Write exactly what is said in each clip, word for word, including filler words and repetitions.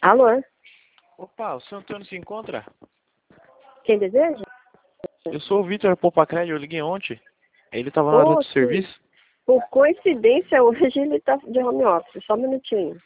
Alô? Opa, o seu Antônio se encontra? Quem deseja? Eu sou o Vitor Popacred, eu liguei ontem. Ele estava na hora Oh, do sim. serviço. Por coincidência, hoje ele tá de home office. Só um minutinho.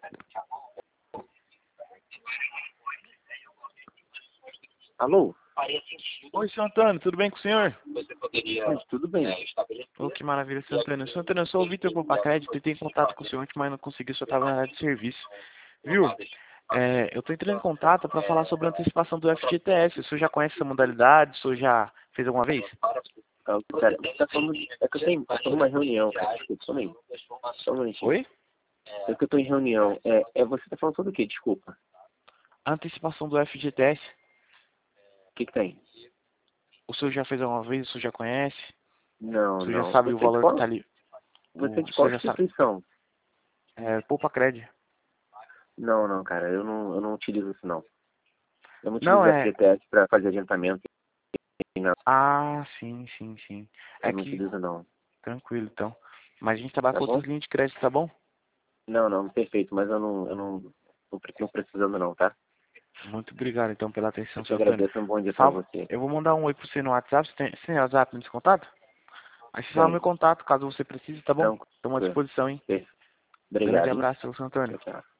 Alô? Oi, seu Antônio, tudo bem com o senhor? Mas tudo bem. Oh, que maravilha, seu Antônio. Seu Antônio, eu sou o Vitor Popacred, tentei contato com o senhor ontem, mas não consegui, o senhor estava na área de serviço. Viu? É, eu estou entrando em contato para falar sobre a antecipação do F G T S. O senhor já conhece essa modalidade? O senhor já fez alguma vez? Ah, cara, você tá falando, é que eu tenho, eu tô numa reunião, cara. Desculpa, só um minuto. Só um minutinho. Oi? É que eu tô em reunião. É, é você tá falando sobre o quê? Desculpa. A antecipação do F G T S. O que que tem? O senhor já fez alguma vez? O senhor já conhece? Não, O senhor já não. sabe Você o é de valor que qual? está ali? Você é O, de o qual senhor já sabe? instituição? É, Popacred. Não, não, cara. Eu não, eu não utilizo isso, não. Eu não Não, utilizo o é... F G T S pra fazer adiantamento. Não, Ah, sim, sim, sim. É eu não que... utilizo, não. Tranquilo, então. Mas a gente trabalha Tá com bom? outras linhas de crédito, tá bom? Não, não. Perfeito. Mas eu não, eu não, não pre- não precisando, não, tá? Muito obrigado, então, pela Eu atenção, te seu Antônio. agradeço. Um bom dia pra Salve. você. Eu vou mandar um oi pro você no WhatsApp. Você tem, você tem WhatsApp nesse contato? Aí você salva Tem. meu contato, caso você precise, tá bom? Estamos à Tranquilo. disposição, hein? Perfeito. Grande Obrigado, hein? abraço, seu Antônio. Tchau, tchau.